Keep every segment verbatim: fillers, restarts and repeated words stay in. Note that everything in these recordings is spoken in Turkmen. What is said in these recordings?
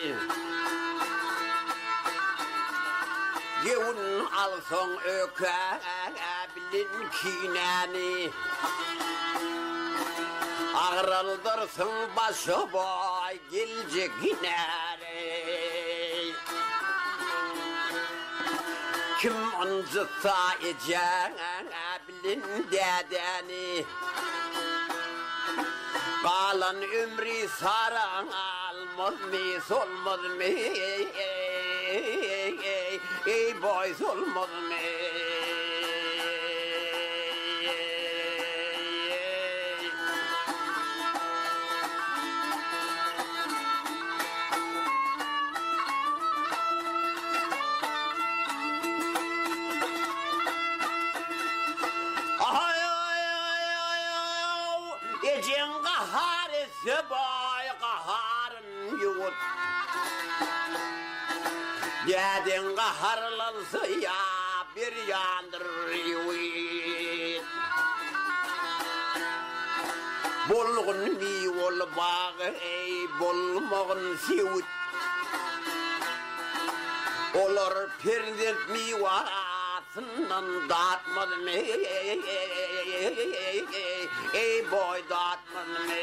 Yevun alson ökebilin kineni Ağrıldırsın başı boy gelecek ineri Kim uncutsa ecebilin dedeni Kalan ömrü saran almaz mı solmaz mı Ey boy solmaz mı Ecin kaharisi boy kaharın yut Dedin kaharlansı ya bir yandır yut Bulgun mi ol bağı ey bulmağın sivut Olur pirdet mi vasından dağıtmadı mı Ey boy dağıtmadı mı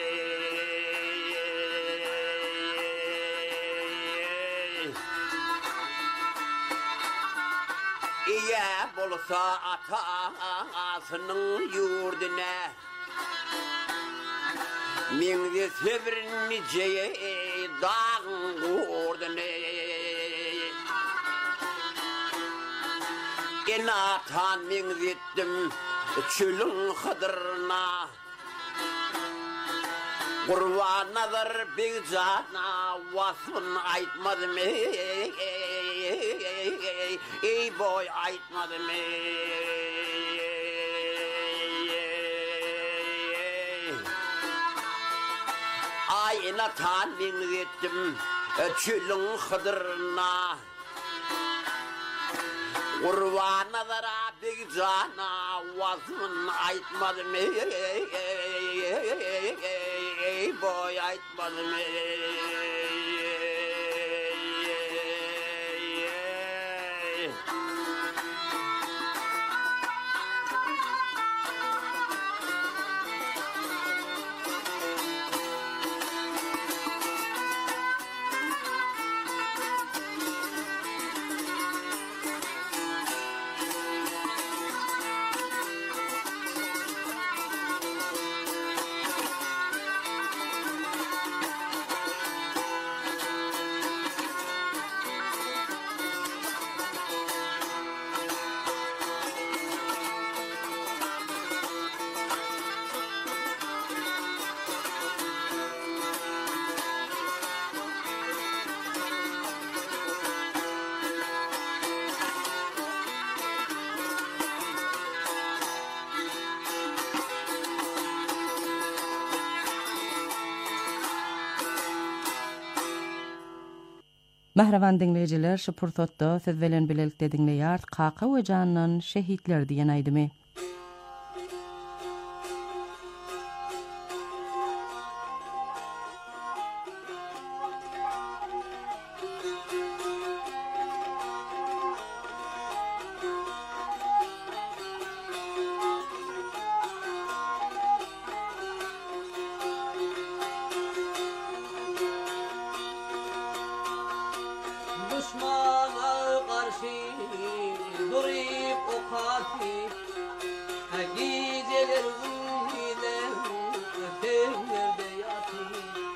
İyi bulsa atasının yurduna Mingde sevirinmeyeceği dağın kurduna İnatan mingdettim çölün hıdırına Kurban nazar bir cana vasfın aytmadı mı Ey boy aytmadı mı Ay inatan mingdettim çölün hıdırına Kurban nazara bir cana vasfın aytmadı mı Ey boy aytmadı mı Mähreban dinleýijiler, şu pursatda siz bilen bilelikde dinleýär Kaka Hojannyň Şehitler diýen aýdymy. Düşmana karşı durup o katil geceler uyuyla ötelerde yatır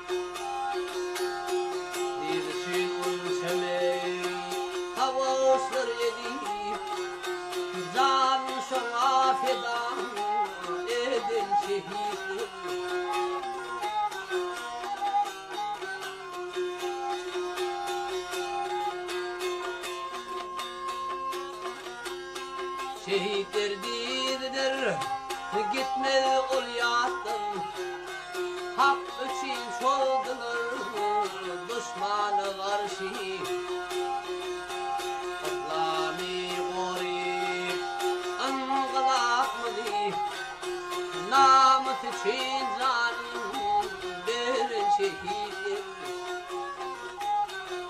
Bir şey ölçemey havaslar edip Can şuna feda eden şehitler Şehitler dirdir, gitme ol yattın Hak için çoldular, düşmanı karşı Atlami gorip, angılak mıdır Namıt için canım verin şehitler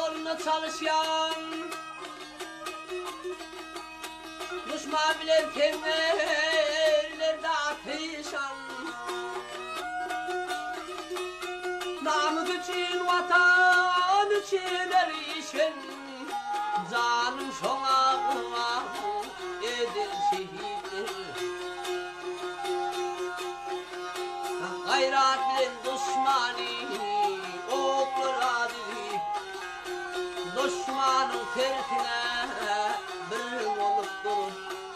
yoluna çalışan düşman bilen kendilerinde atışan namı için vatan için erişen canım şona kurban eder şehitler gayrat bilen düşmanı oklara dizip düşmanın terkine bir olup durur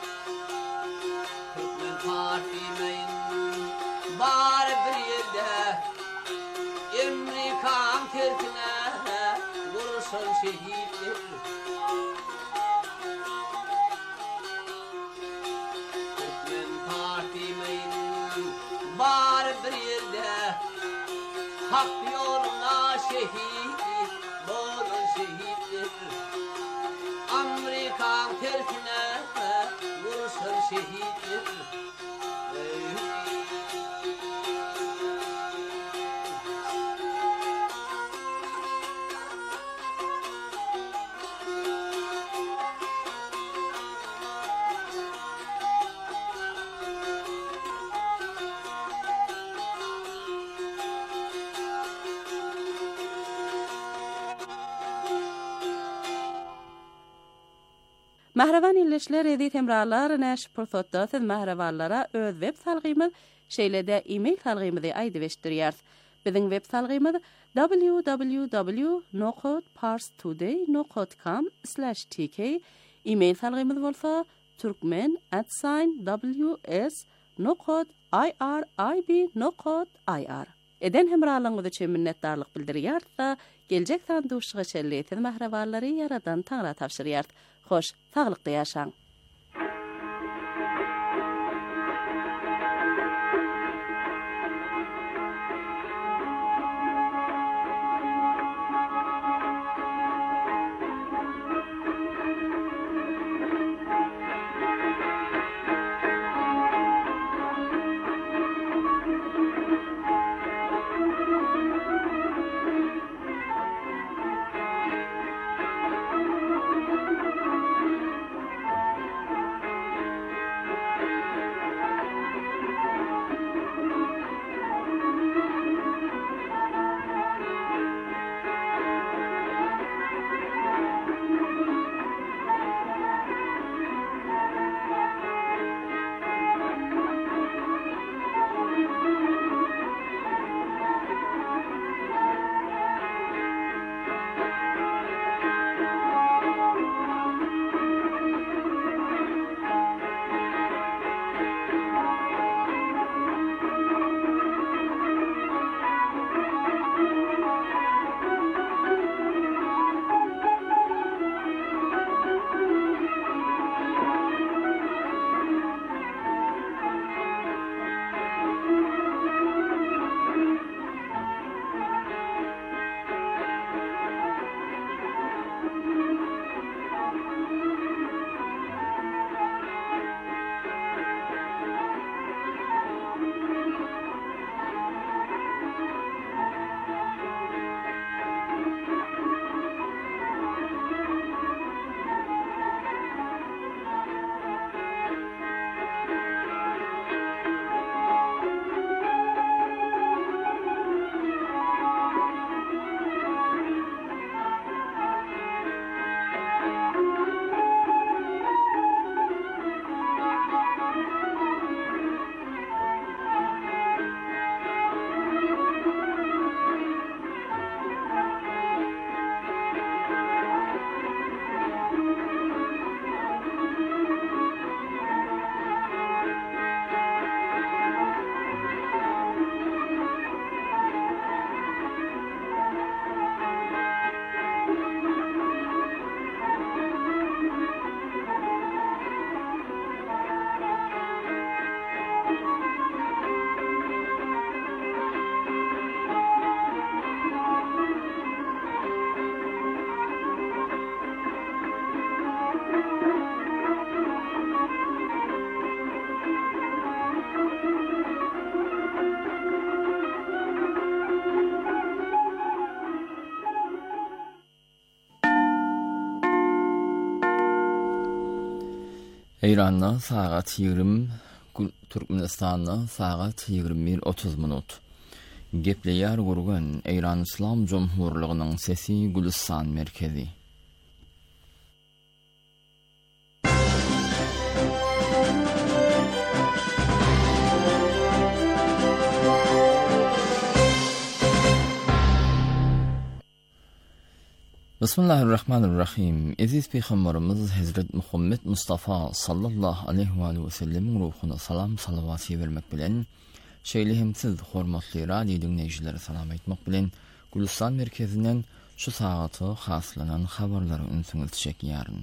Türkmen partimeyin bari bir yerde Amerikan terkine vurursun şehitler Türkmen partimeyin bari bir yerde hak yoluna şehit bolun şehitler Amerikan terkine vurursun şehitler Mahravan illeşler edi temralar näş pursatda siz mahravallara öz web salgymy şeýlede e-mail salgymy aýdy beşdirýär. Biziň web salgymyz w w w nokta parstoday nokta com slash t k e-mail salgymyz bolsa turkmen at w s nokta i r i b nokta i r. Eden hemralyňyz üçin minnetdarlyk bildirýär. Geljek sanduşyga şelleýän mahrawallary yaradan taňra tapşyrýar. Hoş, sağlıklı yaşaň. İran'da saat yigirme, Türkmenistan'da saat yigirme bir otuz minut. Gepleýär gurgan İran İslam Cumhurluğunyň sesi Gülistan merkezi. Bismillahirrahmanirrahim. Aziz Peygamberimiz Hazret Muhammed Mustafa sallallahu aleyhi ve sellem ruhuna salam salavat vermek bilen şeýlehimsiz hormatly radio dinleýijileri salam etmek bilen Gülistan merkezinden şu saatı haslanan habarlary ünsüňiz çekýäryn.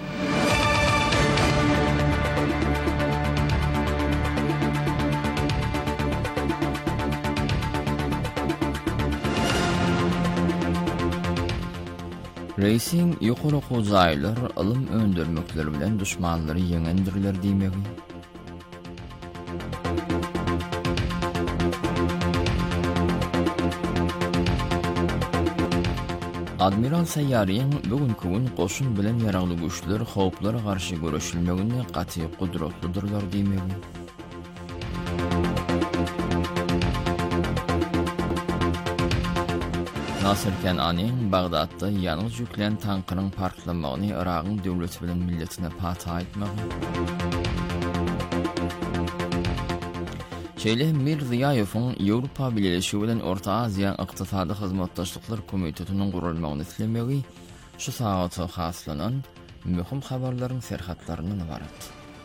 Reisin ýokary gozaýlar ilm öndürmekleri bilen düşmanlary ýeňendirler diýmegi. Admiral Sayyaryň bugünkü gün goşun bilen ýaragly güýçler howplara garşy göreşilmegini gaty gudratlydylar diýmegi. Nasir Kenanyň Bagdatda ýalňyz ýüklen tankynyň partlamagyny Iragyň döwleti bilen milletine pata aýtmagy. Şeýle Mirziýaýowyň Ýewropa Birleşigi bilen Orta Aziýa ykdysady hyzmatdaşlyklar komitetiniň gurulmagyny islemegi şu saatda haslanan möhüm habarlaryň serhatlaryny barat.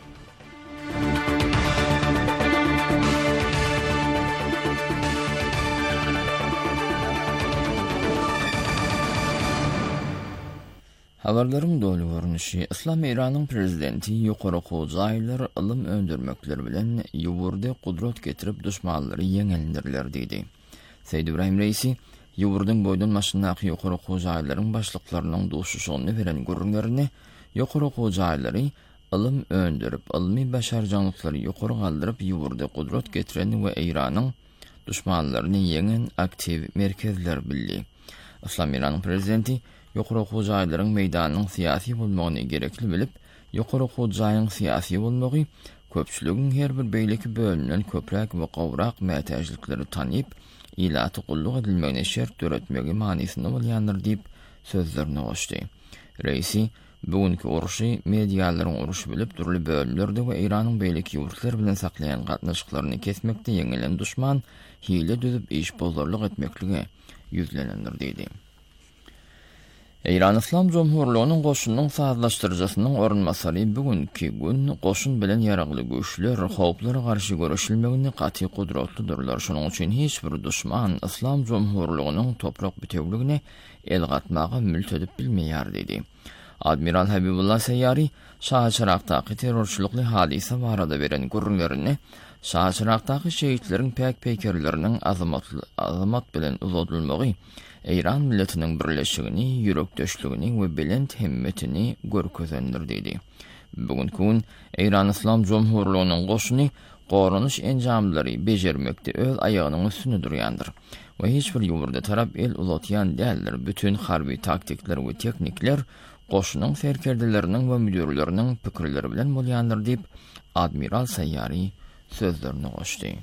Habarlaryň dolu görnüşi İslam İranyň prezidenti ýokary gozaýlar ilm öndürmekleri bilen ýugurdy gudrat getirip düşmanlary ýeňendirler diýdi. Seýid İbrahim Reisi ýugurdyň boýdan maşynaky ýokary gozaýlaryň başlyklarynyň duşuşyny beren gurunlaryny ýokary gozaýlary ilm öndürip ilmi başarjanlyklary ýokary galdyryp ýugurdy gudrat getiren we İranyň düşmanlaryny ýeňen aktiv merkezler bildi. İslam İranyň prezidenti ýokary gozaýlaryň meýdanyň syýasy bolmagyny gerekli bilip, ýokary gozaýyň syýasy bolmagy köpçüligiň her bir beýleki bölünen köpräk we gowrak mätäjlikleri tanyp, ilaty gulluk edilmegine şert töretmegi manysyny bolýandyr diýip sözlerini goşdy. Reisi bugünkü uruşy mediýalaryň uruşy bilip turly bölümlerde we Iranyň beýleki ýurtlar bilen saklaýan gatnaşyklaryny kesmekde ýeňilen düşman hile düzüp iş bozarlyk etmekligi ýüzlenendir diýdi. İran İslam Cumhurluğunyň goşunyň sazlaşdyrjysynyň orunmasary bugünkü gün goşun bilen ýaragly güýçler howplara garşy göreşilmegini gaty gudratlydyrlar. Şonuň üçin hiç bir düşman İslam Cumhurluğunyň toprak bütewligine el gatmagy mültedip bilmeýär dedi. Admiral Habibullah Sayyari Şahaçyraqdaky terrorçylykly hadise barada beren gurrunlaryny Şahaçyraqdaky şeýitleriň pek peýkerleriniň azamatly azamat bilen uzatylmagy İran milletiniň birleşigini, ýürekdeşligini we bilent himmetini görkezendir diýdi. Bugünkü gün İran İslam Cumhurluğunyň goşuny gorunuş enjamlary bejermekde öz aýagynyň üstünde durýandyr. We hiç bir ýurda tarap el uzatýan däldir. Bütün harby taktikler we teknikler goşunyň serkerdeleriniň we müdürleriniň pikirleri bilen bolýandyr diýip Admiral Sayyari sözlerini goşdy.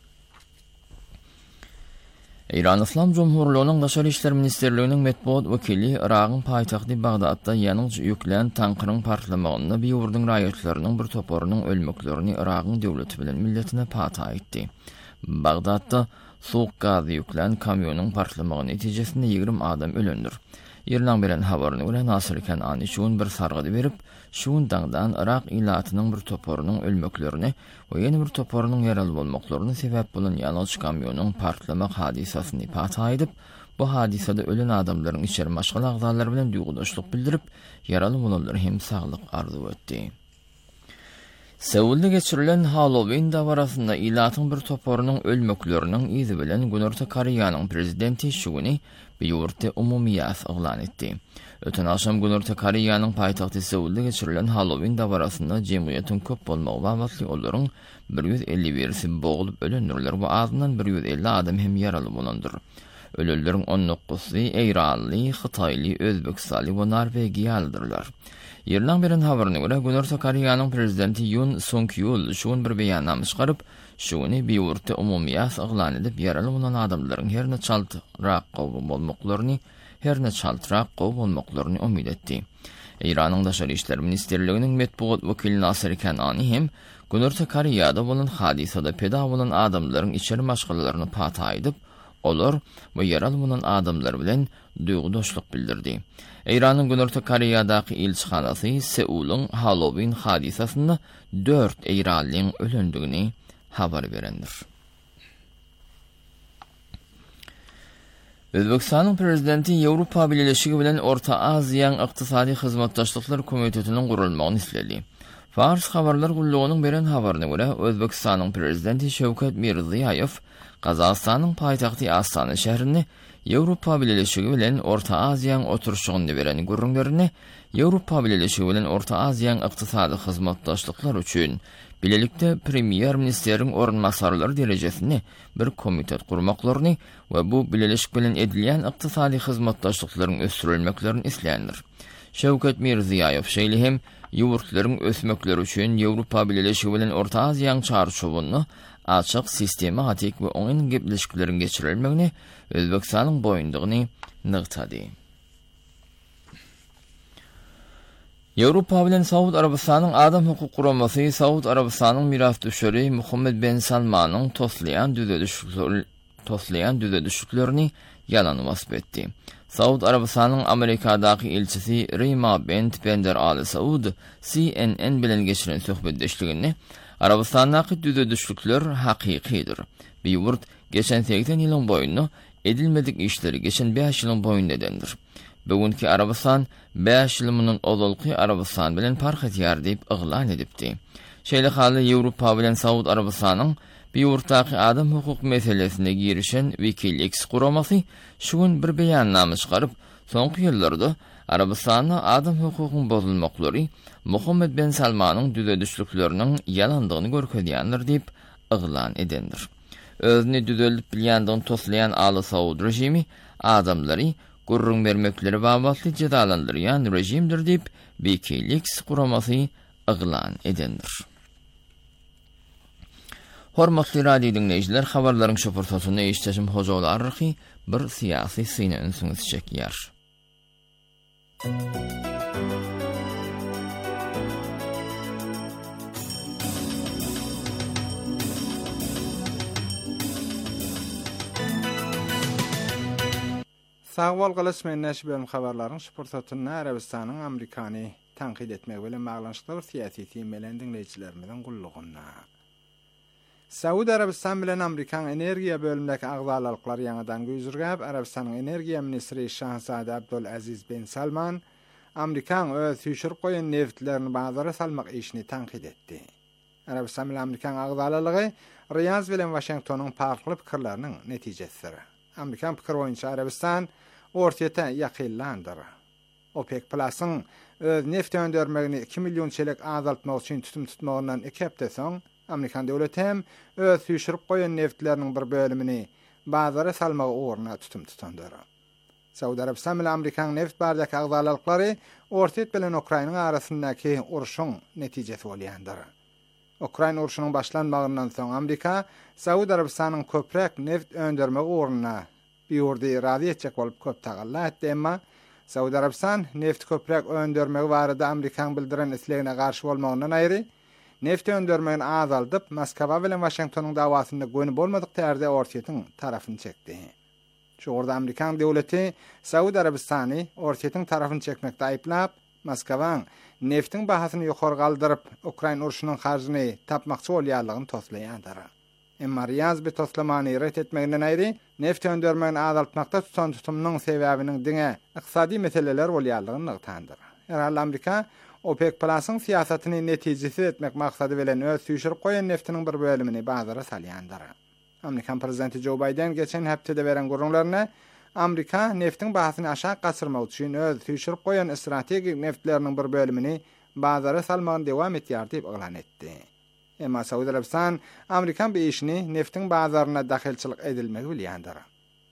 İran İslam Cumhurluğunyň Daşary işler ministerliginiň metbuat wekili Iragyň paýtagty Bagdatda ýalňyz ýüklen tankynyň partlamagyny bir ýurdun raýatlarynyň bir toporunyň ölmeklerini Iragyň döwleti bilen milletine pata aýtdy. Bagdatda soğuk gaz ýüklen kamyonyň partlamagy netijesinde ýigirme adam ölendir. Ýerden beren habaryny göre Nasir Kenany şuň bir sargady berip, şuň daňdan Irak ilatynyň bir toporunyň ölmeklerini we ýene bir toporunyň ýaraly bolmaklaryny sebäp bolan ýalňyz kamyonyň partlamak hadisasyny pata aýdyp, bu hadisede ölen adamlaryň içeri maşgal agzalary bilen duýgudaşlyk bildirip, ýaraly bolanlara hem saglyk arzu etdi. Seulde geçirilen Halloween dawarasynda ilatyň bir toporunyň ölmekleriniň izi bilen Günorta Koreýanyň prezidenti şuny bir ýurtda umumiyas oglan etdi. Öten akşam Günorta Koreýanyň paýtagty Seulde geçirilen Halloween dawarasynda jemgyýetiň köp bolmagy wagtly olaryň bir yüz elli birisi boğulup ölendirler we azyndan bir yüz elli adam hem ýaraly bolandyr. Ölülerin on dokuzsy Eýranly, Hytaýly, Özbekistany we Norwegiýalydyrlar. Ýerden beren habaryna görä, Günorta Koreýanyň prezidenti Yoon Suk-yeol şuň bir beýannama çykaryp, şuny biýurtda umumýas eglan edip, ýaraly bolan adamlaryň herne çaltyrak gowy bolmaklaryny, herne çaltyrak gowy bolmaklaryny umyt etdi. Eýranyň Daşary işler ministerliginiň metbuat wekili Nasir Kanany hem Günorta Koreýada bolan hadisada peda bolan adamlaryň içeri maşgalaryny pata edip, olar we ýaraly bolan adamlar bilen duýgudaşlyk bildirdi. Eýranyň Günorta Koreýadaky elçixanasy Seulyň Halloween hadisasyny dört eýralyň ölendigini habar berendir. Özbekistanyň prezidenti Ýewropa Birleşigi bilen Orta Aziýa Ykdysady Hyzmatdaşlyklar Komitetiniň gurulmagyny islendi. Fars habarlar gullugynyň beren habaryna görä, Özbekistanyň prezidenti Şewket Mirziýaýew Gazagstanyň paýtagty Astana şäherini Ýewropa Birleşigi bilen Orta Aziýa oturuşygyny beren gurrunlaryny Ýewropa Birleşigi bilen Orta Aziýa ykdysady hyzmatdaşlyklar üçin bilelikde premier ministeriň orunmasarlary derejesinde bir komitet gurmaklaryny we bu bilelik bilen edilýän ykdysady hyzmatdaşlyklaryň ösürilmeklerini isleýändir. Şewket Mirziýaýew şeýle hem ýurtlaryň ösmekleri üçin Ýewropa Birleşigi bilen Orta Aziýa çarşuwyny açyk sistematik we oňun gepleşiklerini geçirilmegini Özbekistanyň boýundygyny nygtady. Ýewropa bilen Saud Arabistanyň adam hukuk guramasy Saud Arabistanyň miras düşeri Muhammed bin Salmanyň toslayan düzedişikleri toslayan düzedişiklerini ýalany wasp etdi. Saud Arabistanyň Amerikadaky elçisi Rima Bent Bender Ali Saud C N N bilen geçiren söhbetdeşligini Arabistandaky düzedişikler hakykydyr. Biýurt geçen seksen ýylyň boýunda edilmedik işleri geçen beş ýylyň boýunda edendir. Bugünkü Arabistan beş ýylymyň ozalky Arabistan bilen fark edýär diýip eglan edipdi. Şeýle haly Ýewropa bilen Saud Arabistanyň biýurtdaky adam hukuk meselesine girişen WikiLeaks guramasy şuň bir beýannama çykaryp, soňky ýyllarda Arabistanda adam hukukyň bozulmaklary Muhammed bin Salmanyň düzedişlikleriniň ýalandygyny görkezýändir diýip eglan edendir. Özüni düzelip bilýändigini toslayan Ali Saud rejimi adamlary gurrun bermekleri babatly cezalandyrýan rejimdir diýip WikiLeaks guramasy eglan edendir. Hormatly radio dinleýijiler, habarlaryň şu pursatyny eşitjim hojalarky bir syýasy syna ünsüňiz çekýär. Sagwal galaşmaýan näşe bölüm habarlaryň şu pursatyny Arabistanyň Amerikany tanqid etmek bilen maglanyşykly bir syýasy temelden dinleýijilerimizden gullugyna. Saudi Arabistan bilen Amerikan energiýa bölümindäki agzalalyklary ýanadan güýjürgäp, Arabistanyň energiýa ministri Şahzada Abdulaziz bin Salman Amerikan öz süýşürip goýan neftlerini bazara salmak işini tanqid etdi. Arabistan bilen Amerikan agzalalygy Riyaz bilen Washingtonyň farkly pikirleriniň netijesidir. Amerikan pikir boýunça Arabistan ortaýa ýakynlandyr. OPEC Plus'yň öz neft öndürmegini iki milyon çelik azaltmak üçin tutum tutmagyndan iki hepde soň Amerikan döwleti hem öz süýşürip goýan neftleriniň bir bölümini bazara salmagy uğruna tutum tutandyr. Saudi Arabistan bilen Amerikan neft bardaky agzalalyklary ortaýa bilen Ukrainanyň arasyndaky uruşyň netijesi bolýandyr. Ukraina uruşynyň başlanmagyndan soň Amerika Saudi Arabistanyň köprek neft öndürmek uğruna biýurdy rady etjek bolup köp tagalla etdi, emma Saudi Arabistan neft köprek öndürmegi barada Amerikan bildiren islegine garşy bolmagyndan aýry neft öndürmegini azaldyp Moskwa bilen Washingtonyň dawasynda göni bolmadyk tärde ortaýyň tarafyny çekdi. Şu orada Amerikan döwleti Saudi Arabistany ortaýyň tarafyny çekmekde aýplap, Moskwaň neftin bahasyny ýokary galdyryp Ukraina uruşynyň harjyny tapmakçy bolýarlygyny toslaýandyr. Emma Riyaz bir toslamany ret etmeginden aýry, neft öndürmegini azaltmakda tutan tutumynyň sebäbiniň diňe ykdysady meseleler bolýarlygyny nygtandyr. Herhalde Amerika OPEC Plus'yň siýasatyny netijesi etmek maksady bilen öz süýşürip goýan neftiniň bir bölümini bazara salýandyr. Amerikan prezidenti Joe Biden geçen hepde beren gurrunlaryna Amerika neftin bahasyny aşağı gaçyrmak üçin öz süýşürip goýan strategik neftleriniň bir bölümini bazara salmagyny dewam etýär diýip eglan etdi. Emma Saudi Arabistan Amerikan bir işini neftin bazaryna daxilçilik edilmegi bilýändir.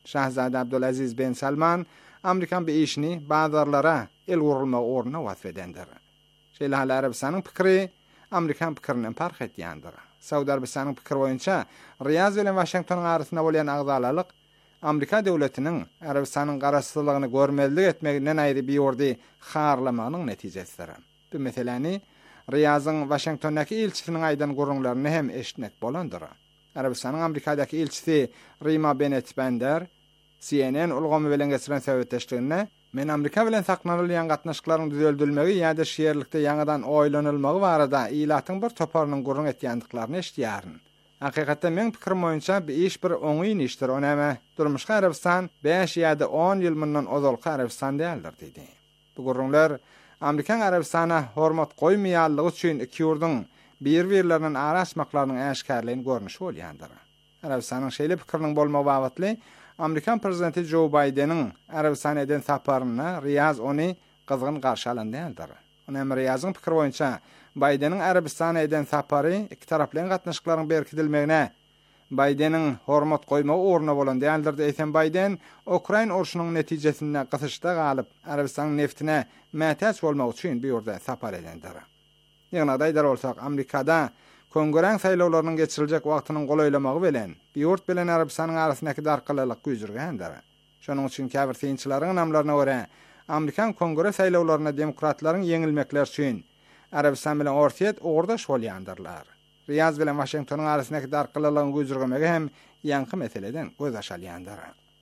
Şahzade Abdülaziz bin Salman Amerikan bir işini bazarlara el vurulma uğruna vasfedendir. Şeýle hal Arabistanyň pikiri Amerikan pikirinden fark etýändir. Saudi Arabistanyň pikiri boýunça Riyaz bilen Washingtonyň arasynda bolan agzalalyk Amerika döwletiniň Arabistanyň garaşsyzlygyny görmezlik etmeginden aýry bir ýurdy harlamanyň netijesidir. Bu meseleni Riyazyň Washingtondaky elçisiniň aýdan gurrunlaryny hem eşitmek bolandyr. Arabistanyň Amerikadaky elçisi Rima Bennett Bender C N N ulgamy bilen geçiren söhbetleşdiginde men Amerika bilen saklanylýan gatnaşyklaryň düzeltilmegi ýa-da şeýerlikde ýaňadan oýlanylmagy barada ilatyň bir toparynyň gurrun etýändiklaryny eşitýärin. Hakykatda men pikirim boýunça bir iş bir oňuýyn işdir. Onama durmuşka Arabistan beş ýa-da on ýyl mundan ozalky Arabistan däldir dedi. Bu gurrunlar Amerikan Arabistana hormat goýmaýanlygy üçin iki ýurduň bir-birlerinden araşmaklarynyň äşkärliğini görnüş bolýandyr. Arabistanyň şeýle pikiriniň bolmagy wagtly Amerikan prezidenti Joe Biden'in Arabistan eden saparyna Riyaz onu kızgın karşı alandyr. Onam Riyazyň pikiri boýunça Biden'in Arabistan eden sapary iki taraply gatnaşyklaryň berkidilmegine Biden'in hormat goýma uğruna bolan däldir diýen Biden, Ukraina urşunyň netijesinde gysyşda galyp Arabistan neftine mätäç bolmak üçin bir ýurda sapar edendir. Ýagna daýdar bolsak, Amerikada Kongres saýlawlarynyň geçiriljek wagtynyň golaýlamagy bilen bir ýurt bilen Arabistanyň arasyndaky darkylylyk güýjürgendir. Şonuň üçin käbir synçylaryň namlaryna görä Amerikan Kongres saýlawlaryna demokratlaryň ýeňilmekleri üçin Arabistan bilen ortaýet orda şolýandyrlar. Riyaz bilen Washingtonyň arasyndaky darkylylygyň güýjürgemegi hem ýanky meseleden göz açalýandyr.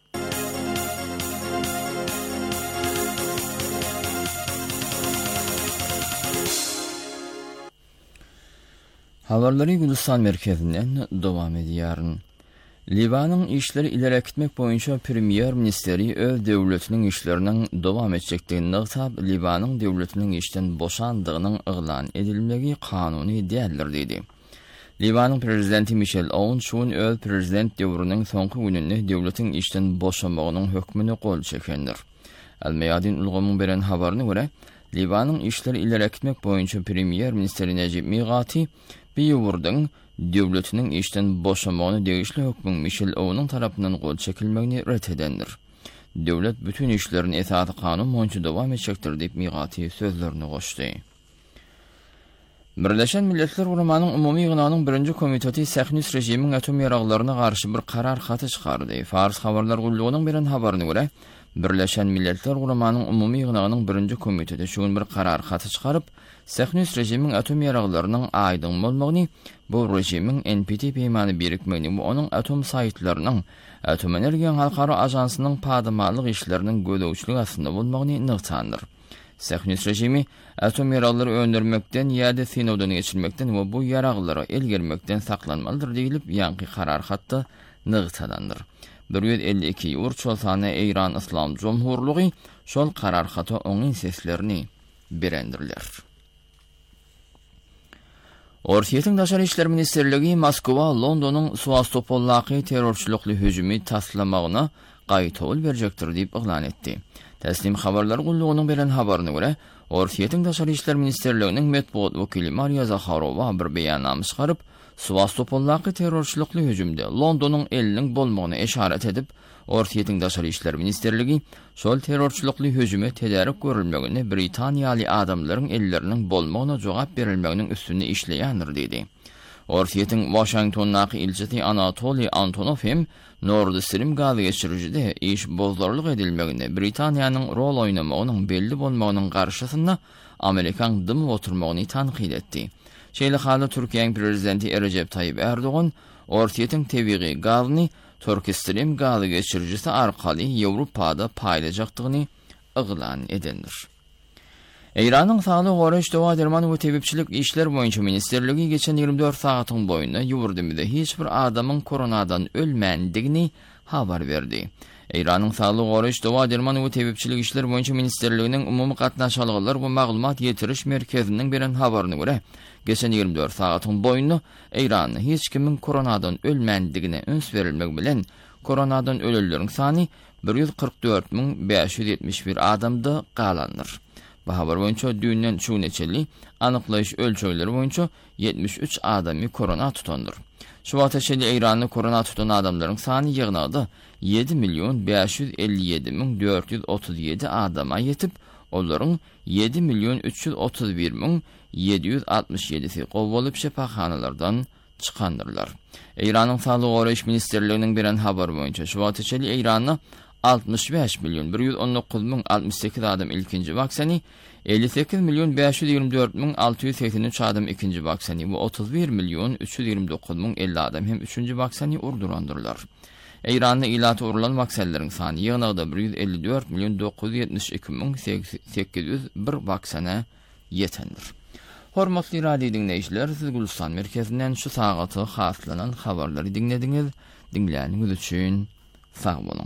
Habarlary Gülistan merkezinden dowam edýäryn. Libanyň işleri ileri gitmek boýunça Premier Ministeri öz döwletiniň işleriniň dowam etjekdigini ýazyp, Libanyň döwletiniň işden boşandygynyň yglan edilmegi kanuny däldir dedi. Libanyň prezidenti Michel Aoun şuň öz prezident döwrüniň soňky gününde döwletiň işden boşanmagynyň hökmüni gol çekendir. Al-Mayadin ulgamyň beren habaryna görä, Libanyň işleri ileri gitmek boýunça Premier Ministeri Najib Miqati bir ýurdyň döwletiniň işden boşanmagyny degişli hökmüň Michel Aoun'un tarapyndan gol çekilmegini ret edendir. Döwlet bütün işlerini esasy kanun boýunça dowam etjekdir diýip Miqati sözlerini goşdy. Birleşen Milletler Guramasynyň umumy ýygynynyň birinji komiteti Sähnüs rejimiň atom ýaraglaryna garşy bir karar haty çykardy. Fars habarlar gullugynyň beren habaryna görä, Birleşen Milletler Guramasynyň umumy ýygynynyň birinji komiteti şuň bir karar haty çykaryp, Sähnüs rejimiň atom ýaraglarynyň aýdyň bolmagyny, bu rejimiň N P T peýmany birikmegini we onuň atom saýtlarynyň Atom Energiýa Halkara Ajansynyň padamalyk işleriniň gödäwçiligi aslynda bolmagyny nyksandyr. Sähnüs rejimi atom ýaraglary öndürmekden ýa-da sinowdan geçirmekden we bu ýaraglary elgermekden saklanmalydyr diýilip ýanky karar hatda nyksandyr. bir yüz elli iki ýurt şolsany Eýran Islam Jomhurlugy şol karar hata oňyň seslerini berendirler. Ortaýetiň Daşary işler ministerligi Moskwa, Londonyň Suwastopollaky terrorçylykly hüjümi taslamagyna gaýtawul berjekdir diýip yglan etdi. Täslim habarlar gullugynyň beren habaryna görä, Ortaýetiň Daşary işler ministerliginiň medpuat wekili Maria Zakharova bir beýannama çykaryp, Suwastopollaky terrorçylykly hüjümde Londonyň eliniň bolmagyna eşaret edip, Ortaýetiň Daşary işler ministerligi şol terrorçylykly hüjüme tedarik görülmegini Britaniýaly adamlaryň elleriniň bolmagyna jogap berilmeginiň üstünde işleýändir dedi. Ortaýetiň Washingtondaky elçisi Anatoly Antonov hem Nord Stream gazy geçirjide iş bozlarlyk edilmegini Britaniýanyň rol oýnamagynyň belli bolmagynyň garşysynda Amerikan dım oturmagyny tanqid etdi. Şeýle halda Türkiýanyň prezidenti Recep Tayyip Erdoğan Ortaýetiň tebiği gazyny Turkish Stream gazy geçirjisi arkaly Ýewropada paýlajakdygyny yglan edendir. Eýranyň Saglyk Goraş Dawa Derman we Tebipçilik işler boýunça ministerligi geçen ýygrimi dört sagatyň boýunda ýurdymyzda hiç bir adamyň koronadan ölmendigini habar berdi. Eýranyň Saglyk Goraş Dawa Derman we Tebipçilik işler boýunça ministerliginiň umumy gatnaşalygylar we maglumat ýetiriş merkeziniň beren habaryna görä, geçen ýygrimi dört sagatyň boýunda Eýranyň hiç kimin koronadan ölmendigine öns berilmegi bilen koronadan öleleriň sany bir yüz kırk dört bin beş yüz ýetmiş bir adamda galandyr. Bu habar boýunça düýünden şu neçeli anyklaýyş ölçegleri boýunça yetmiş üç adamy korona tutandyr. Şu wagta şeýle Eýranda korona tutan adamlaryň sany ýygnagda yedi milyon beş yüz elli yedi min dört yüz otuz yedi adama ýetip, olaryň yedi milyon üç yüz otuz bir min yedi yüz altmış yedisi gowy bolup şepaxanalardan çykandyrlar. Eýranyň Saglyk goraýyş ministerliginiň beren habar boýunça şu wagta şeýle Eýranda altmış beş milyon bir yüz on dokuz min altmış sekiz adam ilkinji waksany, elli sekiz milyon beş yüz ýygrimi dört min altı yüz seksen üç adam ikinji waksany we otuz bir milyon üç yüz ýygrimi dokuz min elli adam hem üçünji waksany urdurandyrlar. Eýranda ilaty urulan waksanlaryň sany ýygnagda bir yüz elli dört milyon dokuz yüz ýetmiş iki min sekiz yüz bir waksana ýetendir. Hormatly radio dinleýijiler, siz Gulistan merkezinden şu sagaty haslanan habarlary dinlediňiz. Dinleýäniňiz üçin sag bolun.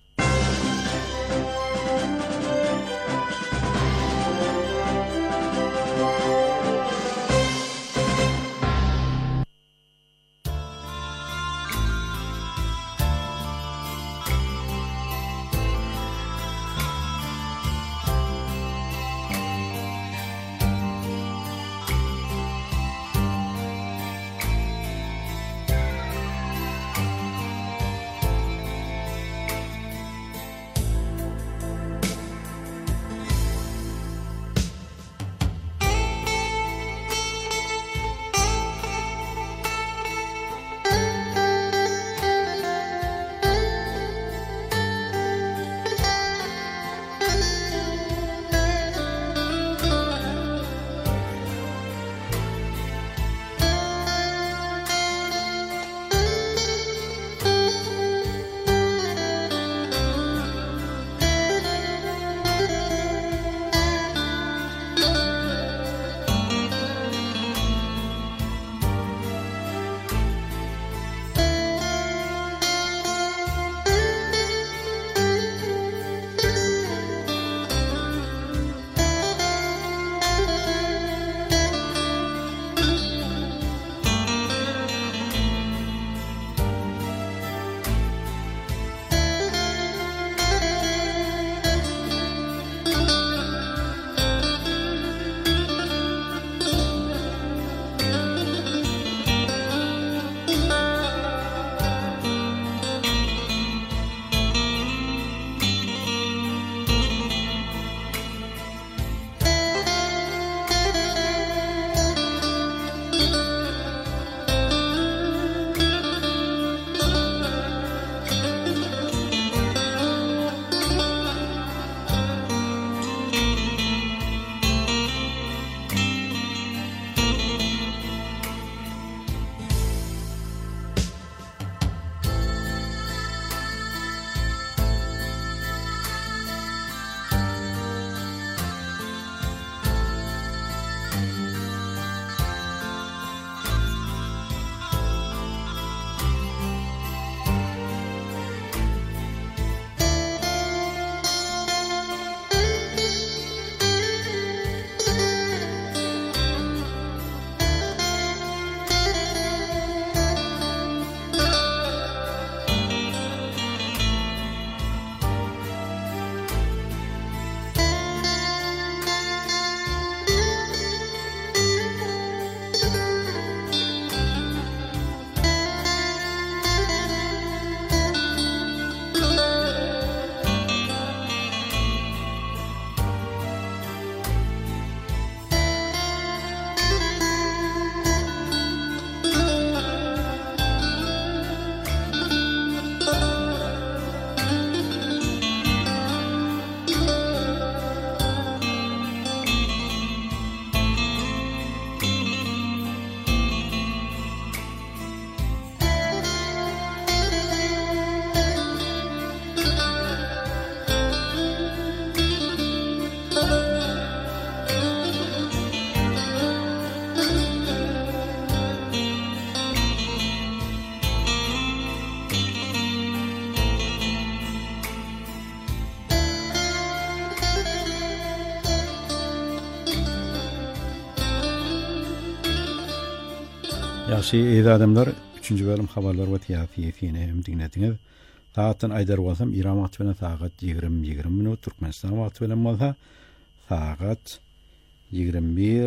Ýaşy eýdi adamlar, üçünji bölüm habarlar we tiýatiyetine hem dinlediňiz. Saatdan aýdar bolsam, Iran wagty bilen saat ýygrimi ýygrimi minut, Türkmenistan wagty bilen bolsa saat ýygrimi bir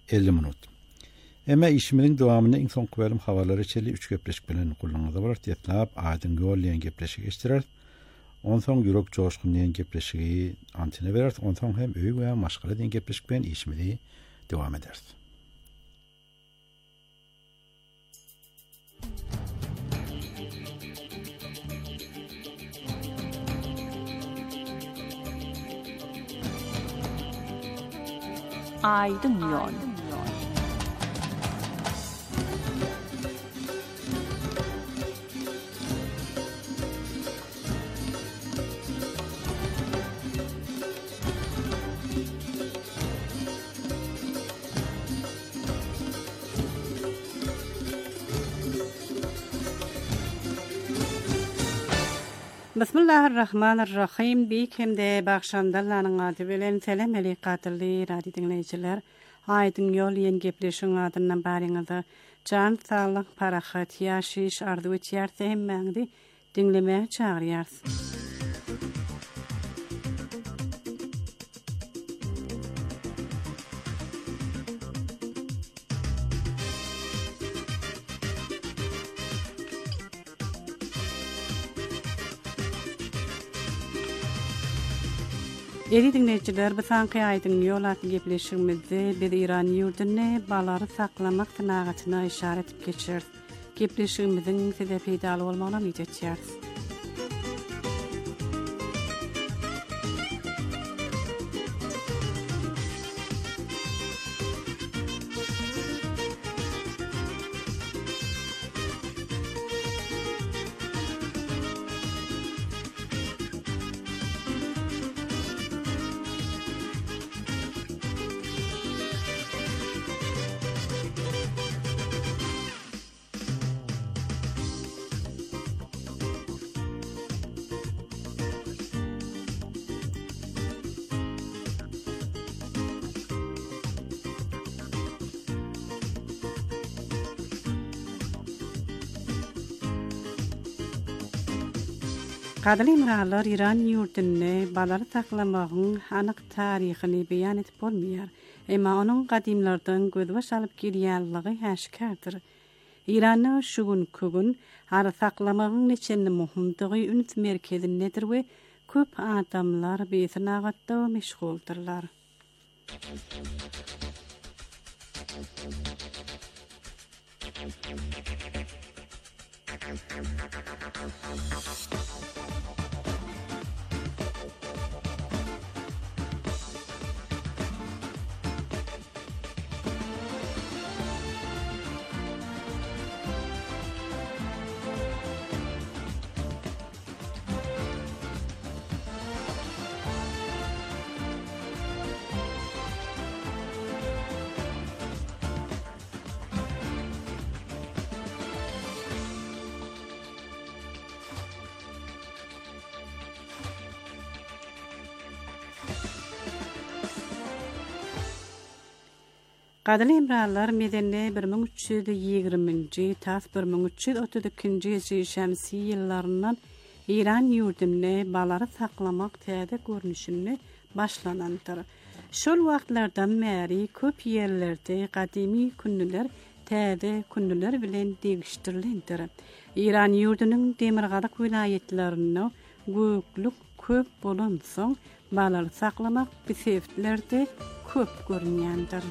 elli minut. Ema işimiň dowamyny iň soňky bölüm habarlary çeli üç gepleşik bilen gullanyňyza bolar. Ýetlap aýdyň ýol diýen gepleşik eşdirer. Onsoň ýürek joşkun diýen gepleşigi antene berer. Onsoň hem öý we maşgala diýen gepleşik bilen işimiňi dowam eder. Aydın yol. Bismillahirrahmanirrahim. Bikemde bagşandalanyň ady bilen selam eli gatirli radio dinleýijiler. Aýdyň ýol ýen gepleşiň adyndan baryňyza jan saglyk, parahat, ýaşyş ardy ötýärse hemmäňdi dinlemäge çagyrýarsyň. Eri dinleyijiler, bu sanky aýdyň ýol atly gepleşigimizde biz İran ýurduny balary saklamak tynagatyna işaret edip geçer. Gepleşigimiziň size peýdaly bolmagyna ümit etýäris. Gadly imralar İran ýurduny balary saklamagyň anyk taryhyny beýan edip bolmaýar. Emma onuň gadimlardan gözbaş alyp gelýänligi häşkardyr. İranyň şu gün kögün ara saklamagyň neçenli muhimdigi üns merkezindedir we köp adamlar beýsinagatda meşguldyrlar. Gadly imralar medeni bir ming üç ýüz ýigriminji tas bir ming üç ýüz otuz ikinji şämsi ýyllaryndan İran ýurduny balary saklamak täze görnüşini başlanandyr. Şol wagtlardan bäri köp ýerlerde gadymy künnüler täze künnüler bilen degişdirilendir. İran ýurdunyň demirgalyk vilayetlerini göklük köp bolan soň balary saklamak biseftlerde köp görünýändir.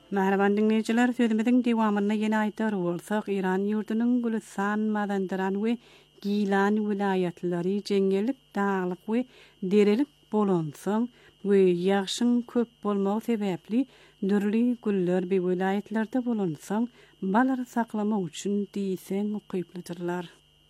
Merhaban dinleyiciler, sözümüzün devamına yeni aytar olsak, İran yurdunun Gülistan, Mazandaran we Gilan vilayetleri jengelik, dağlık we derelik bolonsoň we ýagşyň köp bolmagy sebäpli dürli güller bir vilayetlerde bolonsoň, balary saklamak üçin diýsen okyplydyrlar.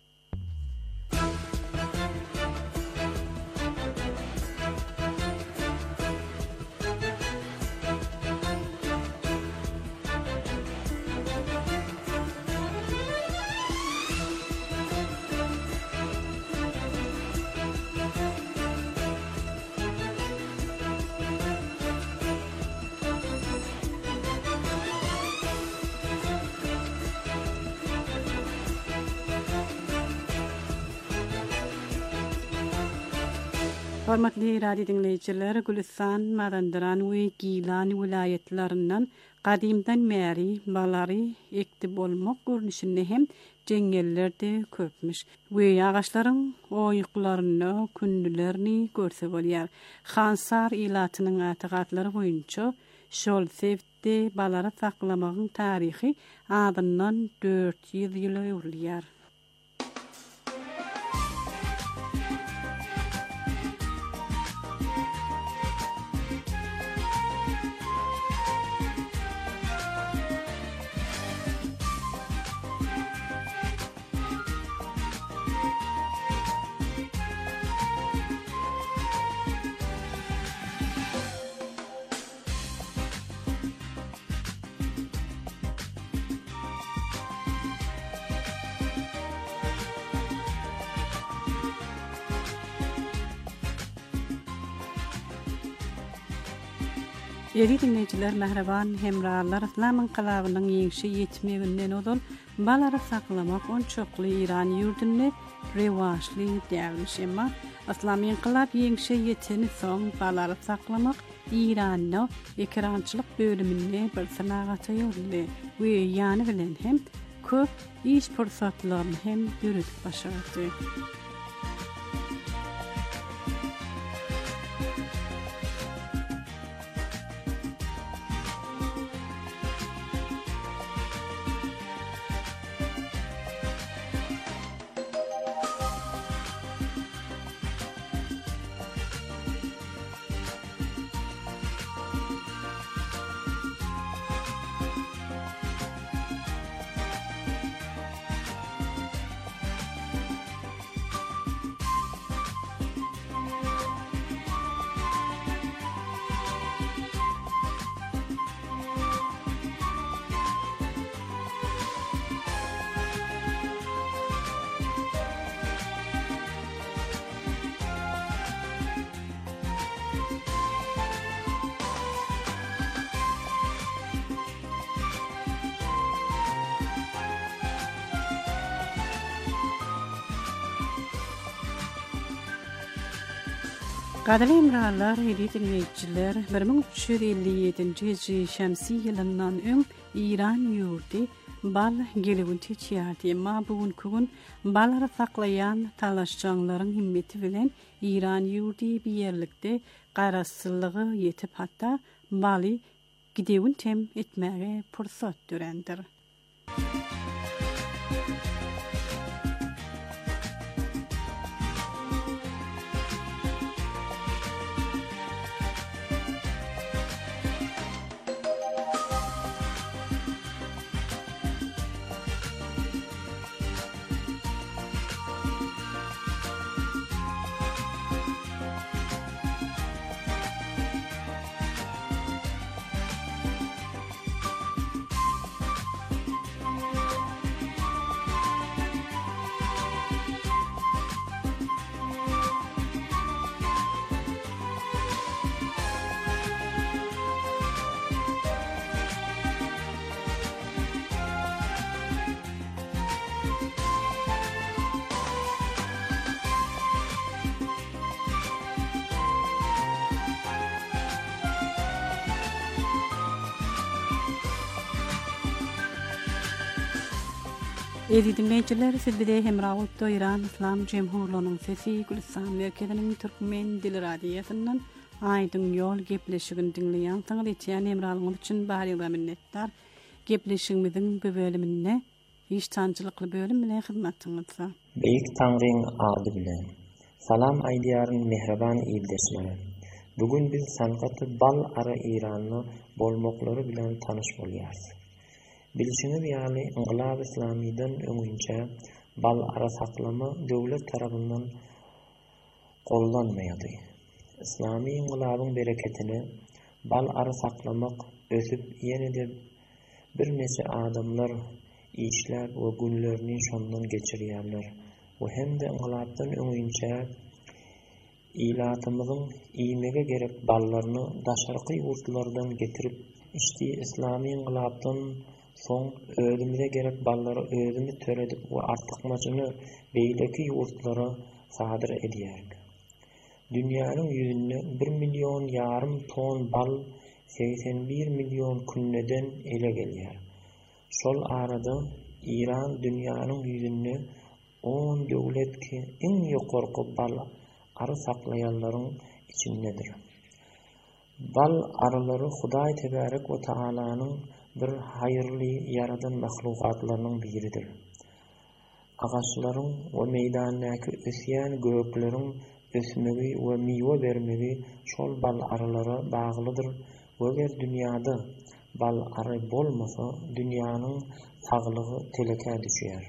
Hormatly radio dinleyijiler, Gülistan, Mazandaran we Gilan vilayetlerinden gadymdan bäri balary ekdi bolmak görnüşinde hem jengellerde köpmüş. We ýagaşlaryň oýuklaryny, kündülerini görse bolýar. Hansar ilatynyň atygatlary boýunça şol sebäpde balary saklamagyň taryhy adyndan dört ýyl ýyla ýurulýar. Ýeri dinleyijiler, merhaban hemralar, Islamyň kalabynyň ýeňşi ýetmeginden odul balary saklamak on çokly İran ýurduny rewaşly däwmiş, emma Islamyň kalap ýeňşi ýeteni soň balary saklamak İranyň ekrançylyk bölüminde bir sanagaty ýoldy we ýany bilen hem köp iş pursatlaryny hem ýürütip başardy. Gadly imralar, hedi dinleyijiler, bir ming üç ýüz elli ýedinji ýyly şämsi ýylyndan öň İran ýurdy bal gelewin teçýärdi, emma bugünkü gün balary saklayan talaşçanlaryň himmeti bilen İran ýurdy bir ýerlikde garaşsyzlygy ýetip hatda baly gidewin tem etmäge pursat dörendir. Edi dinleyijiler, siz bide hemrawutda İran İslam Cemhurluğunyň sesi Gülistan merkeziniň türkmen dili radiosynyň Aydın yol gepleşigin dinleýän taňdy ýan emralyňyz üçin barýa minnetler. Gepleşigimiziň bu bölüminde işçançylykly bölüm bilen hyzmatçyňyzda. Beýik Taňryň ady bilen. Salam aýdýaryn mehriban ýigitler. Bugün biz sangaty bal ara Iranyny bolmoklary bilen tanyş bolýarys. Bilişiniz ýaly Inqilab Islamydan öňünçe bal ara saklama döwlet tarapyndan gollanmaýardy. İslami inqilabyň bereketini bal ara saklamak ösüp ýene-de bir neçe adamlar işler we günlerini şondan geçirýärler. O hemde inqilabdan öňünçe ilatymyzyň iýmege gerek ballaryny daşarky ýurtlardan getirip işdi İslami inqilabdan soň özümize gerek ballary özümiz töredip we artykmaçyny beýleki ýurtlara sadyr edýär. Dünýäniň ýüzünde bir milyon ýarym ton bal seksen bir milyon künneden ele gelýär. Şol arada İran dünýäniň ýüzünde on döwletki iň ýokarky bal ara saklayanlaryň içindedir. Bal aralary Hudaý Tebarek we Taalanyň bir haýyrly yaradan mahlukatlarynyň biridir. Agaçlaryň we meýdandaky ösýän gökleriň ösmegi we miýwe bermegi şol bal aralara baglydyr. Eger dünýäde bal ara bolmasa, dünýäniň saglygy teleke düşýär.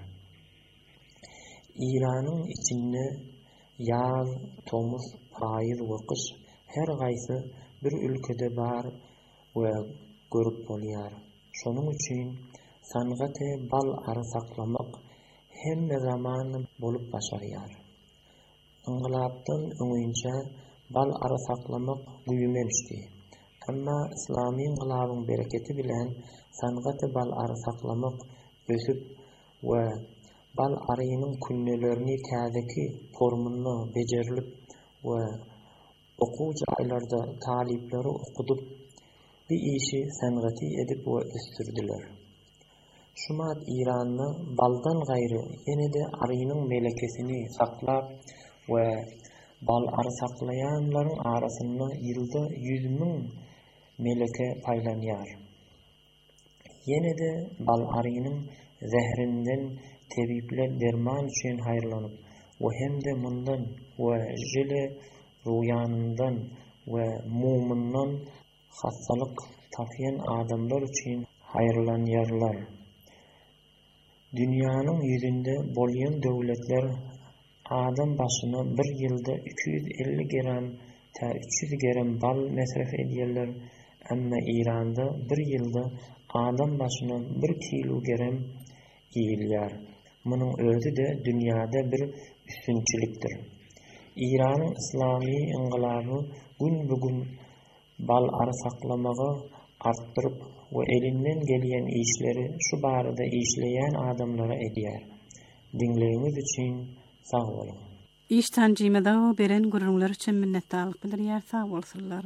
İranyň içinde ýaz, tomuz, paýyz we kyş her gaýsy bir ülkede bar we görüp bolýar. Şonuň üçin sangaty bal ara saklamak hemme zaman bolup başarýar. Inqilabdan öňünçe bal ara saklamak güýmenişdi. Amma İslami inqilabyň bereketi bilen sangaty bal ara saklamak ösüp we bal araynyň künnelerini kädeki formuny bejerilip we okuw jaýlarda talipleri okudup bu işi sangaty edip we östürdiler. Şumat İranny baldan gaýry ýene-de araynyň melekesini saklap we bal ara saklayanlaryň arasynda ýylda yüz miň meleke paýlanýar. Ýene-de bal araynyň zehrinden tebipler derman üçin haýrlanyp we hemde mundan we jile ruýanyndan we mumundan hastalyk tapýan adamlar üçin haýrlanýarlar. Dünýäniň ýüzünde bolýan döwletler adam başyna bir ýylda iki yüz elli gram ta üç yüz gram bal mesref edýärler. Amma Iranda bir ýylda adam başyna bir kilogram ýyýylýar. Munyň özü de dünýäde bir üstünçilikdir. İranyň islami inqilaby gün bugün bal ara saklamagy artdyryp we elinden gelýän işleri şu barada işleýän adamlara edýär. Dinleýiniz üçin sag bolun. İş tanjymada beren gurullar üçin minnetdarlyk bildirýär, sag bolsunlar.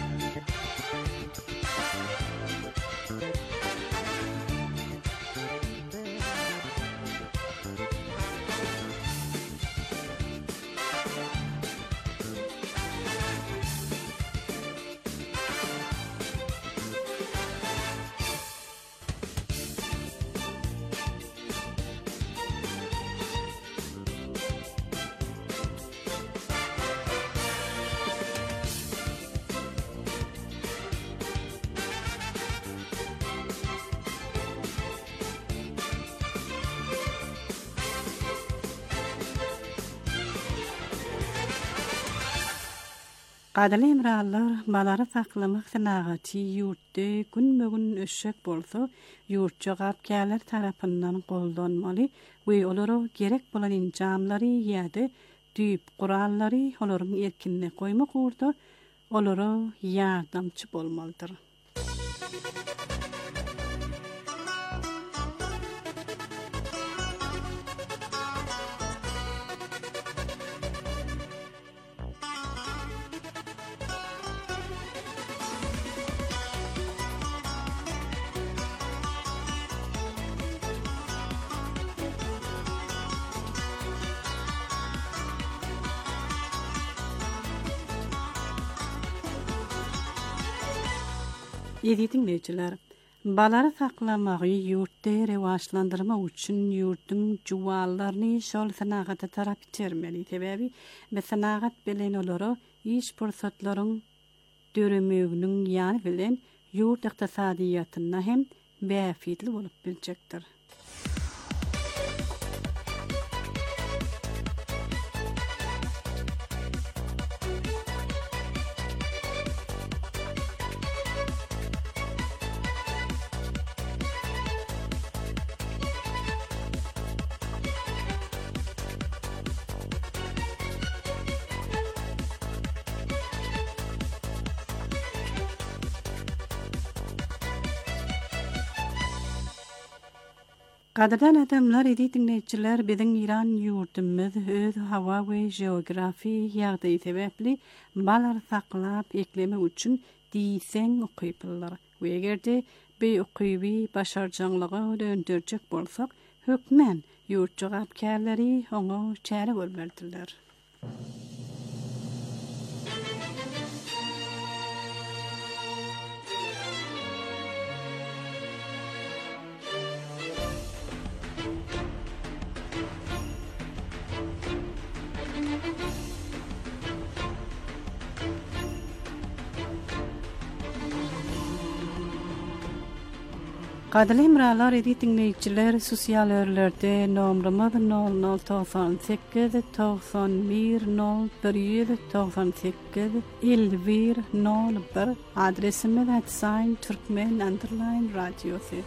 Gadal emralar balary saklamak sanagaty ýurtda gün-begün öşek bolsa, ýurt jogapkärler tarapyndan gollanmaly we olara gerek bolan injamlary ýa-da düýp gurallary olaryň erkinine goýmak urda olara ýardamçy bolmalydyr. Editin neyçiler. Balary saklamagy ýurtda rewaçlandyrma üçin ýurtdyň juwallaryny şol sanagaty tarap itermeli. Sebäbi bu sanagat bilen olary iş pursatlaryň döremeginiň ýany bilen ýurt ykdysadyýatyna hem bäfitli bolup biljekdir. Qadardan adamlar edi dinleyijiler biziň İran ýurdumyz öz hawa we geografi ýagdaý sebäpli balar saklap ekleme üçin diýsen okyplar. We egerde bu okyby başarjanlygy döndürjek bolsak, hökmen ýurt jogapkärleri oňa çäre berdiler. Qadyly imralar edi dinleyijiler sosial örlerde nomrymyz nol nol doksan sekiz doksan bir nol bir doksan sekiz elli bir nol bir adresimiz atsayn türkmen underline radyosu.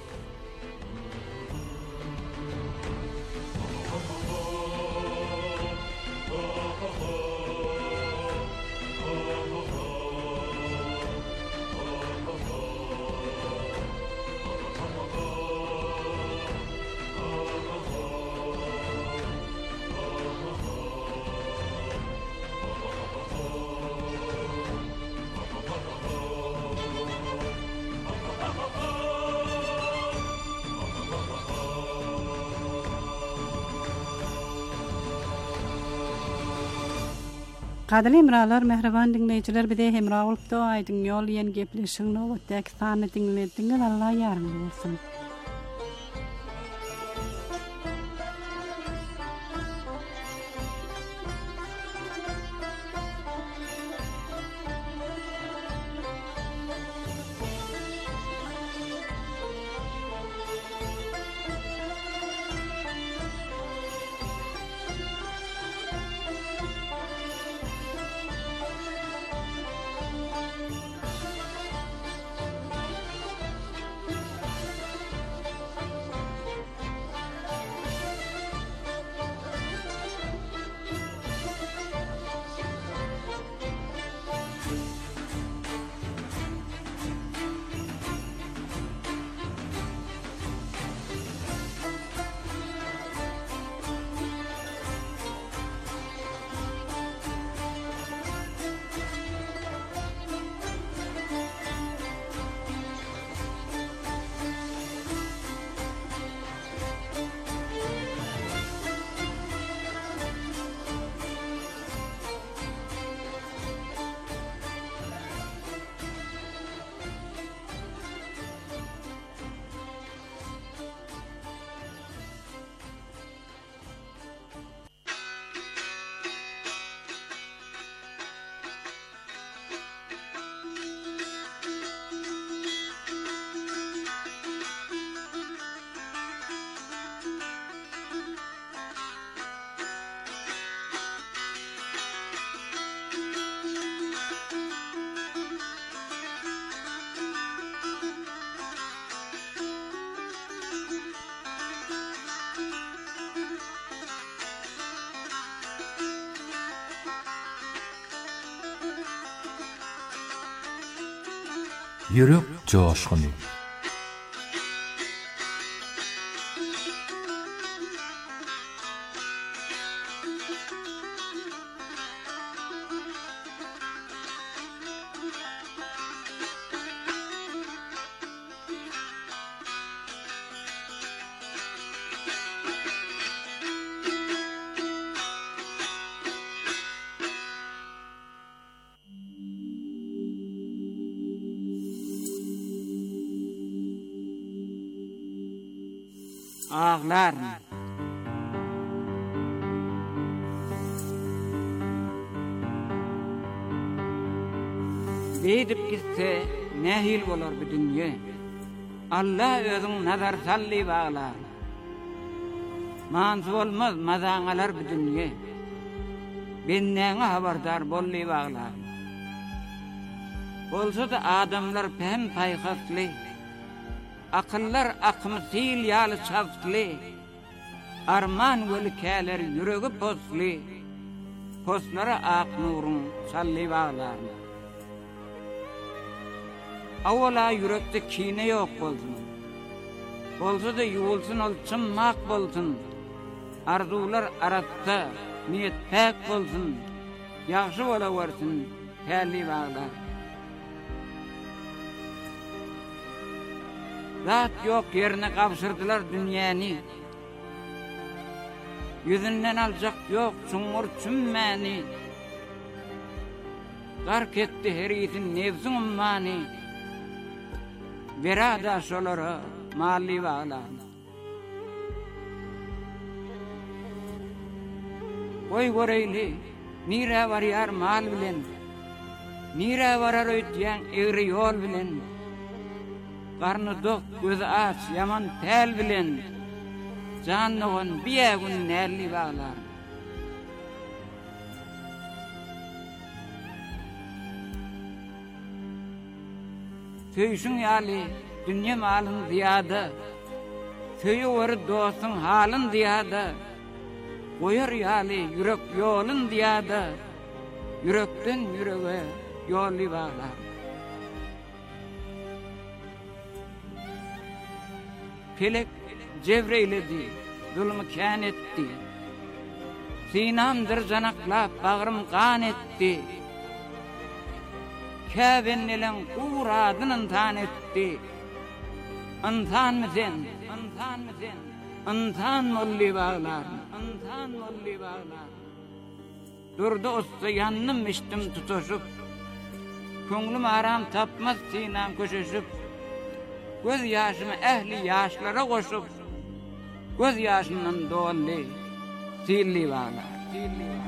Qadyly imralar, mehriban dinleyijiler, bide hemra bolup da aýdyň ýol ýen gepleşigini wagtda sany dinlediňiz Allah ýarmy bolsun. Yürek coşkunu. ağlar. Beydip gitse nehil bolar bu dünya. Allah özün nazar salli bağlar. Mansız olmaz mazangalar bu dünya. Bennäňe habardar bolly bağlar. Bolsa da adamlar pem paýhasly. Akıllar akmysyl ýaly çapsly. Arman wölkäler ýüregi posly. Poslara ak nurun salli bağlar. Awala yürekde kine yok bolsun. Bolsa da ýuwulsun ol çymmak bolsun. Arzular aratda niyet pek bolsun. Yaxşı bola versin häli bağlar. Zat yok yerine kapsırdılar dünyani. Yüzünden alacak yok sungur çümmeni. Gark etti heritin nevzin ummani. Verada solara mali bağlan. Oy goreyli, nire var yar mal bilen. Nire varar ötyen eğri yol bilen. Karnı dok, gözü aç, yaman tel bilen. Canlığın biyegun nerli bağlar. Söýsün ýaly, dünya malyn ziyada. Söýü var dostun halyn ziyada. Goýar ýaly, ýürek ýolun ziyada. Yürekden ýürege ýoly bağlar. Felek Cevreyledi, zulmü kân etdi. Sinamdır janaklap, bagrym kan etdi. Käbennelen quradyny tan etdi. Antan misen, antan misen, antan molly bağlar, antan molly bağlar. Durdu usta yannym içdim tutuşup. Köňlüm aram tapmaz sinam köşeşip. Göz yaşımı ehli yaşlara koşup, göz yaşından dolly, silli bağlar, silli bağlar.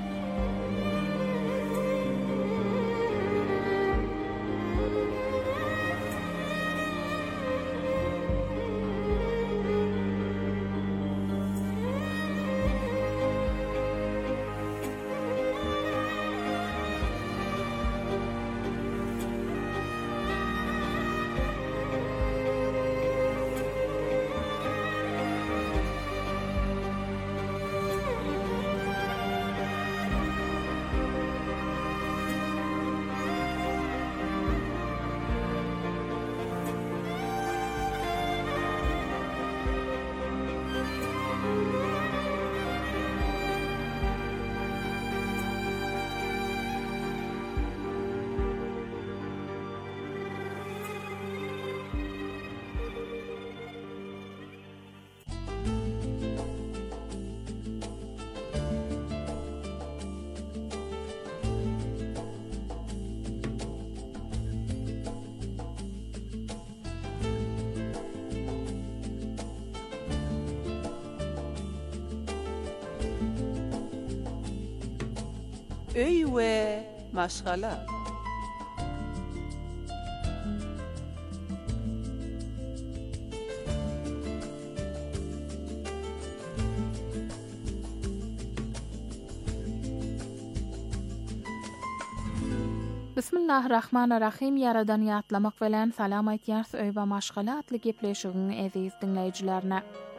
Öy we maşgala. Bismillahirrahmanirrahim. Yaradan ýatlamak bilen salam aýtýars öý we maşgala atly gepleşigini aziz dinleýijilerine.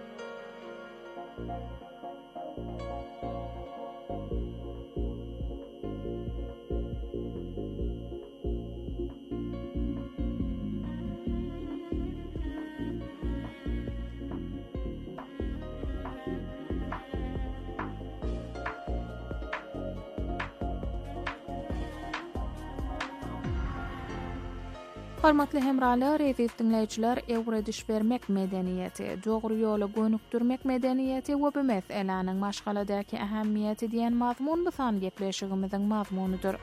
Hormatly hemralar, aziz dinleýijiler, ewrediş bermek medeniýeti, dogry ýola gönükdirmek medeniýeti we bu meselanyň maşgaladaky ähemmiýeti diýen mazmun bu san gepleşigimiziň mazmunudyr.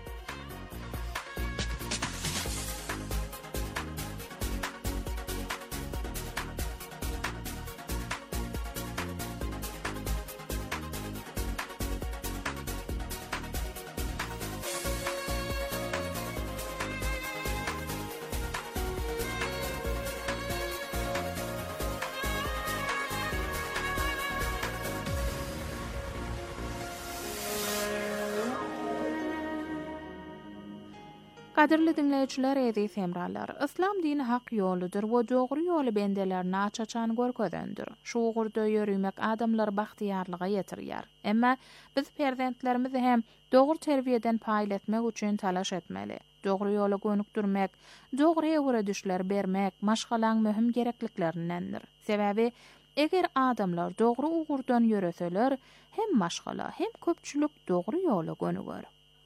Qadirli dinleyijiler, ezi semralar, İslam dini hak yoludur we dogry ýoly bendelerine açaçan görkedendir. Şu ugurda ýörümek adamlar bahtiyarlyga ýetirýär. Emma biz perzentlerimizi hem dogry terbiýeden paýlatmak üçin talaş etmeli. Dogry ýola gönükdirmek, dogry ýere düşler bermek maşgalan möhüm gerekliklerindendir. Sebäbi eger adamlar dogry ugurdan ýöreseler, hem maşgala hem köpçülük dogry ýola gönüger.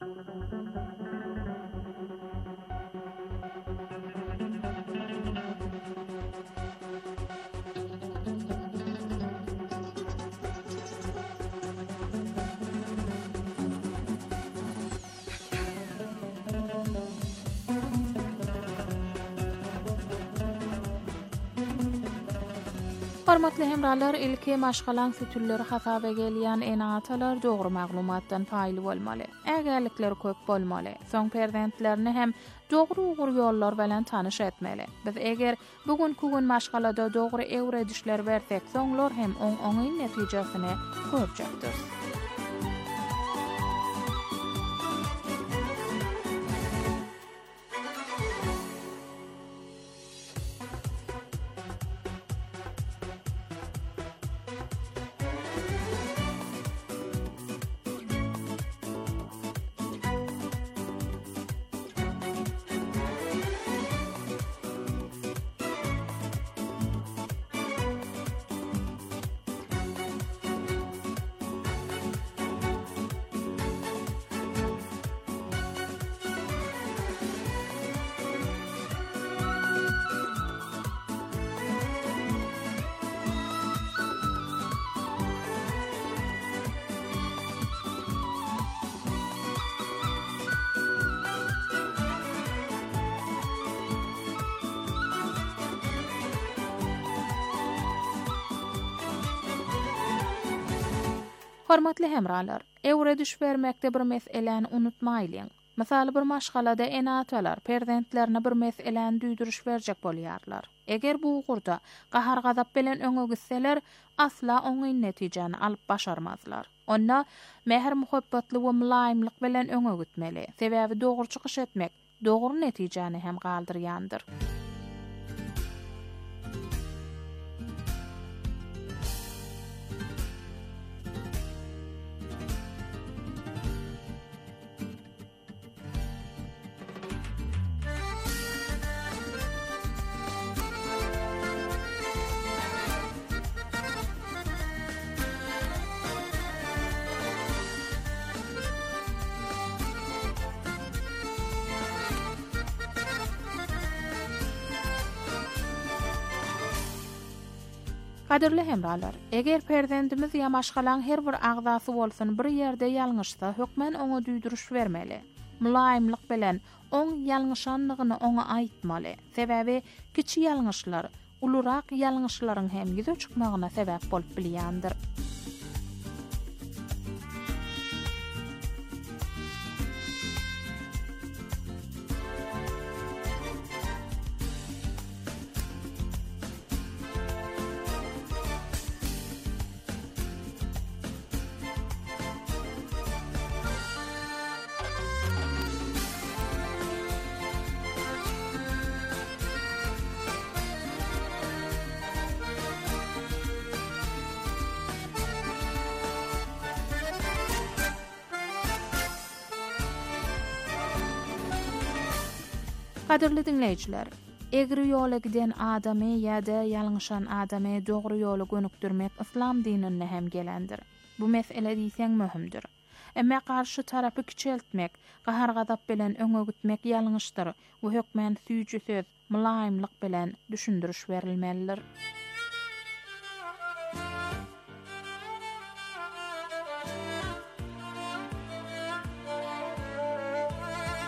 Hormatly hemralar, ilki maşgalan sütülleri hasabe gelýän enatalar dogry maglumatdan paýly bolmaly. Ägerlikleri köp bolmaly. Soň perzentlerini hem dogry ugur ýollar bilen tanyş etmeli. Biz eger bugünkü gün maşgalada dogry ewredişler bersek, soňlar hem oň oňy netijesini görjekdir. Hormatly hemralar, ewrediş bermekde bir meseleni unutmaýlyň. Mysal bir maşgalada enatalar perzentlerine bir meseleni düýdürüş berjek bolýarlar. Eger bu ugurda gahar gazap bilen öňe gitseler, asla oňy netijeni alyp başarmazlar. Onda mehr muhabbatly we mulaýymlyk bilen öňe gitmeli. Sebäbi dogry çykyş etmek dogry netijeni hem galdyrýandyr. Qadirli hemralar, eger perzendimiz ya maşgalan her bir agzasy bolsun bir ýerde ýalňyşsa, hökmen oňa düýdürüş bermeli. Mulaýymlyk bilen oň ýalňyşanlygyny oňa aýtmaly. Sebäbi kiçi ýalňyşlar ulurak ýalňyşlaryň hem ýüze çykmagyna sebäp bolup bilýändir. Qadirli dinleyijiler, egri ýola giden adamy ýa-da ýalňyşan adamy dogry ýola gönükdirmek İslam dinine hem gelendir. Bu mesele diýseň möhümdir. Emma karşı tarapy kiçeltmek, gahar gazap bilen öňe gitmek ýalňyşdyr. Bu hökmen süýjü söz, mulaýymlyk bilen düşündürüş berilmelidir.